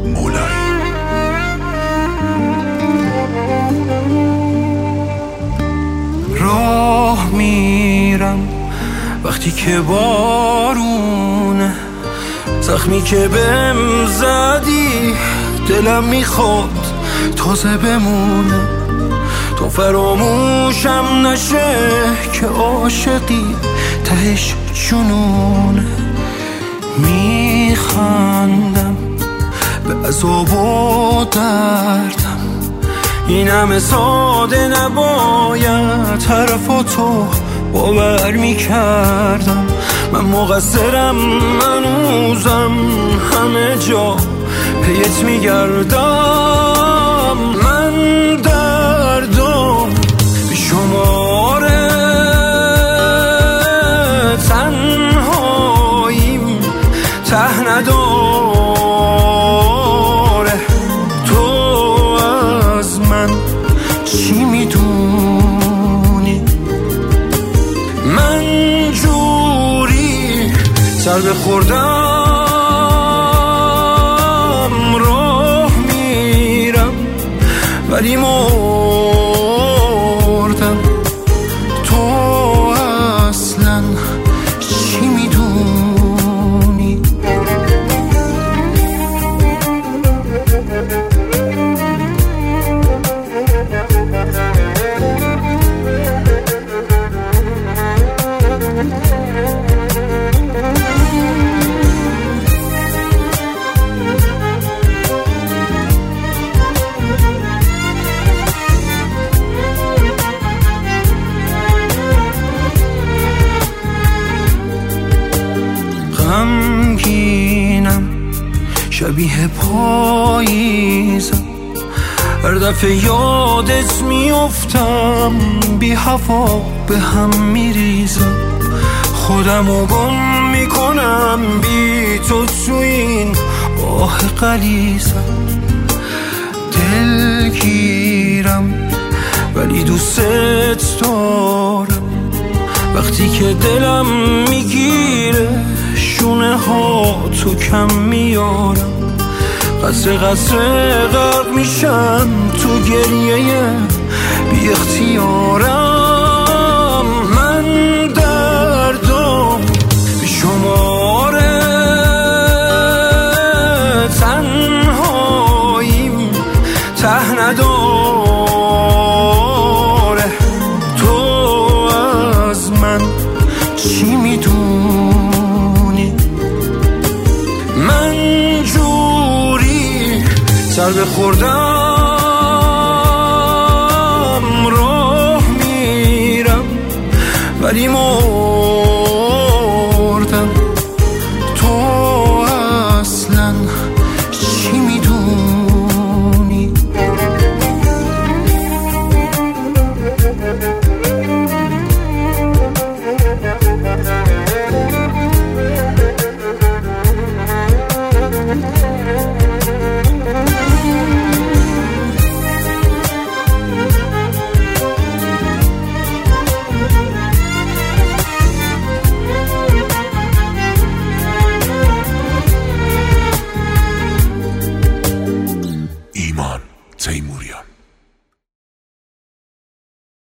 مولایی. راه میرم وقتی که بارونه، زخمی که بهم زدی دلم میخواد تازه بمونه. تو فراموشم نشه که عاشقی تهش جنونه. میخندم به عذاب و دردم، این همه ساده نباید حرفاتو باور میکردم. من مقصرم، منوزم همه جا پیت میگردم. من دردم به شماره تنهاییم ته نداره. تو از من چی میدونی؟ من جوری سر بخوردم راه میرم ولی مردم. تو اصلا چی میدونی؟ غمگینم شبیه پاییزم، هر دفعه یادت میافتم بی هوا به هم میریزم. خودمو گم میکنم بی تو تو این آه غلیظم. دلگیرم ولی دوست دارم، وقتی که دلم میگیره شونه ها تو کم میارم. قصر غرق میشم تو گریه بی اختیارم. من دردم به شماره تنهاییم ته نداره. تو از من چی میدونی؟ من جوری سر بخوردم راه میرم ولی